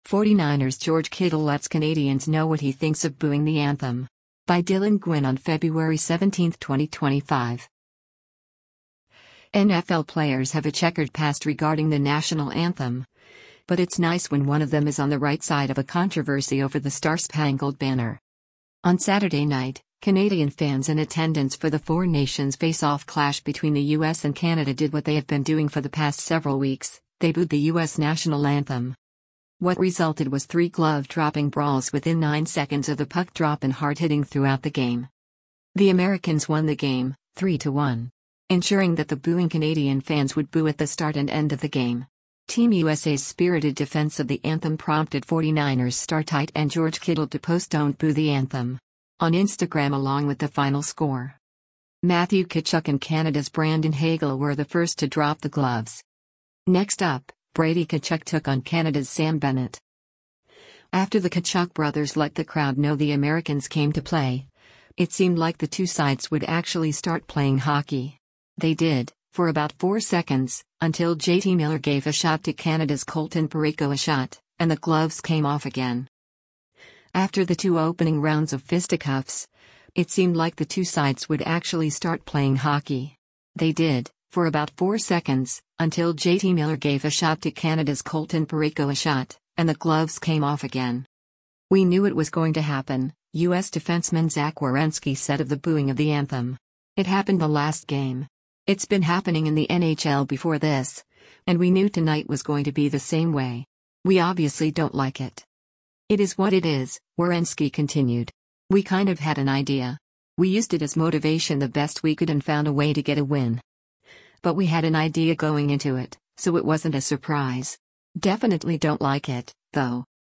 49ers George Kittle lets Canadians know what he thinks of booing the anthem. By Dylan Gwynn on February 17, 2025. NFL players have a checkered past regarding the national anthem. But it's nice when one of them is on the right side of a controversy over the Star-Spangled Banner. On Saturday night, Canadian fans in attendance for the Four Nations face-off clash between the US and Canada did what they have been doing for the past several weeks: they booed the US national anthem. What resulted was three glove-dropping brawls within 9 seconds of the puck drop and hard-hitting throughout the game. The Americans won the game, 3-1, ensuring that the booing Canadian fans would boo at the start and end of the game. Team USA's spirited defense of the anthem prompted 49ers star tight end George Kittle to post "Don't Boo the Anthem" on Instagram along with the final score. Matthew Tkachuk and Canada's Brandon Hagel were the first to drop the gloves. Next up, Brady Tkachuk took on Canada's Sam Bennett. After the Tkachuk brothers let the crowd know the Americans came to play, it seemed like the two sides would actually start playing hockey. They did, for about 4 seconds, until JT Miller gave a shot to Canada's Colton Parayko a shot, and the gloves came off again. After the two opening rounds of fisticuffs, it seemed like the two sides would actually start playing hockey. They did, for about 4 seconds, until JT Miller gave a shot to Canada's Colton Parayko a shot, and the gloves came off again. "We knew it was going to happen," U.S. defenseman Zach Werenski said of the booing of the anthem. "It happened the last game. It's been happening in the NHL before this, and we knew tonight was going to be the same way. We obviously don't like it. It is what it is," Werenski continued. "We kind of had an idea. We used it as motivation the best we could and found a way to get a win. But we had an idea going into it, so it wasn't a surprise. Definitely don't like it, though."